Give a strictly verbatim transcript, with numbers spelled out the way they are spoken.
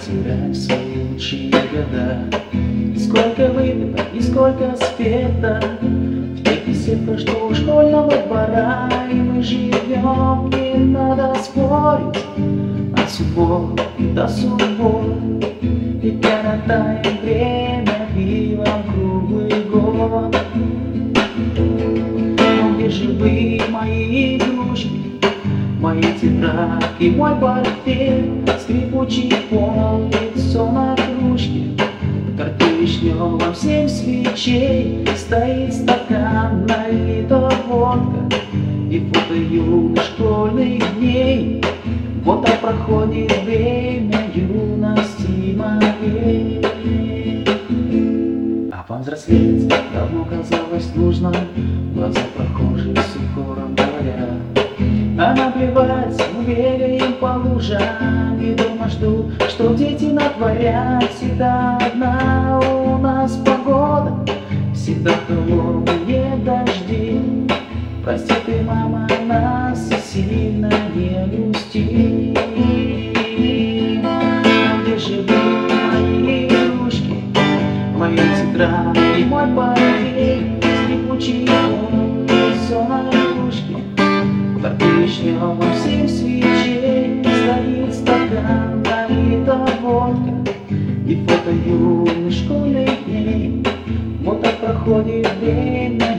тебя в свои лучшие года. Сколько выпито и сколько спето в тех беседках, что у школьного двора. И мы живем, не надо спорить, от суббот до суббот. И коротаем время пивом круглый год. Но где же вы, мои игрушки, мои тетрадки, мой портфель, скрипучий пол, лицо на кружке, карту вишневым семь свечей, стоит стакан, налита водка и фото юных школьных дней. Вот так проходит время юности моей. А повзрослеть давно казалось нужно, глаза прохожих с укором говорят. А наплевать, мы бегаем по лужам и дома ждут, что дети натворят. Всегда одна у нас погода, всегда холодные дожди. Прости ты, мама, нас сильно не грусти. А где же вы, мои игрушки, мои тетради, мой портфель, скрипучий пол, лицо на кружке, карту вишневым семь свечей, стоит стакан, налита водка и фото юных школьных дней. Вот так проходит время